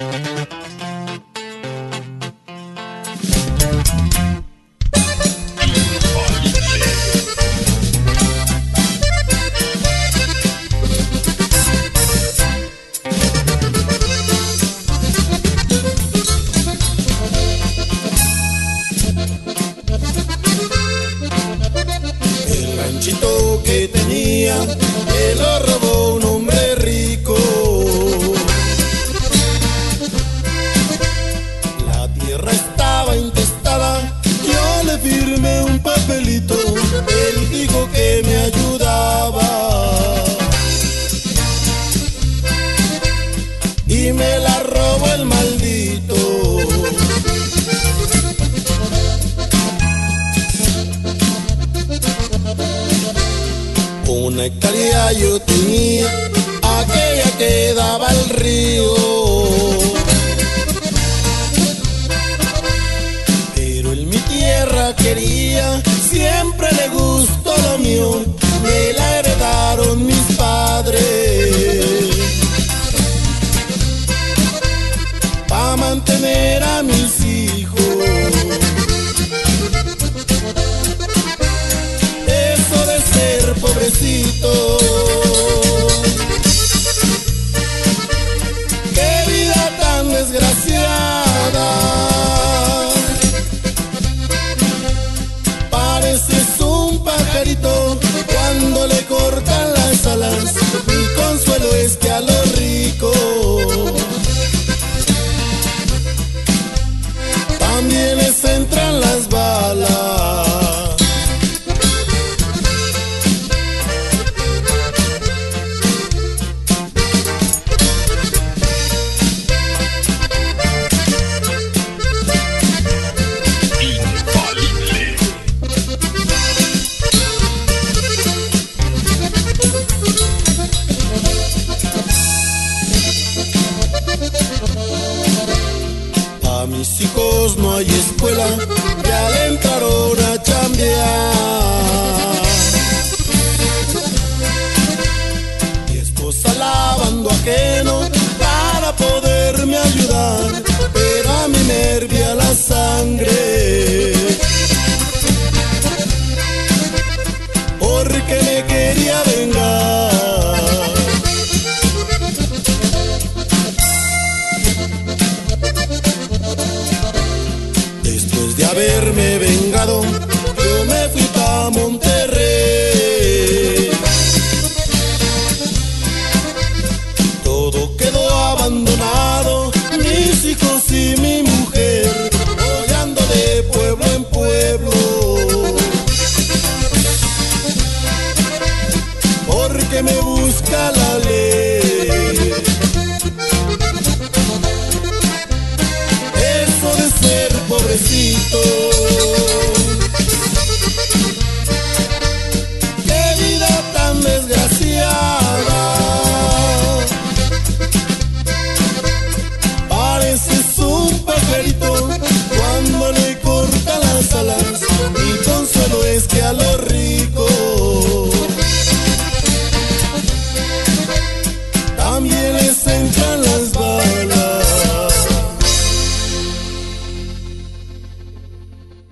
El ranchito que tenía me lo robó un hombre rico. La tierra estaba intestada, yo le firmé un papelito, él dijo que me ayudaba y me la robó el maldito. Una hectárea yo tenía, aquella que daba al río, pero en mi tierra quería, siempre le gustó lo mío, me la heredaron mis padres, pa' mantener a mis hijos. Pobrecito, qué vida tan desgraciada, pareces un pajarito cuando le cortan las alas, mi consuelo es que a los ricos también les entran las balas. A mis hijos no hay escuela, ya le entraron a chambear. Mi esposa lavando ajeno para poderme ayudar, pero a mí me hervía la sangre porque me quería vengar. De haberme vengado, yo me fui pa' Monterrey.